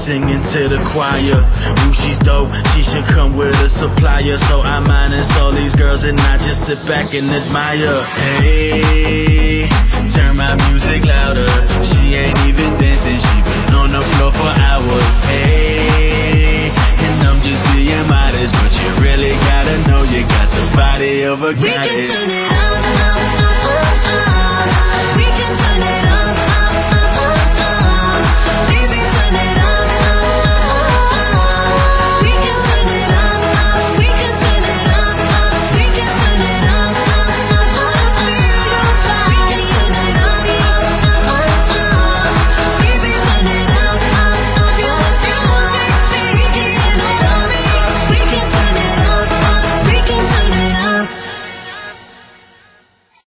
singing to the choir. Ooh, she's dope, she should come with a supplier. So I minus all these girls and I just sit back and admire. Hey, turn my music louder. She ain't even dancing, she been on the floor for hours. Hey, and I'm just being modest, but you really gotta know you got the body of a goddess.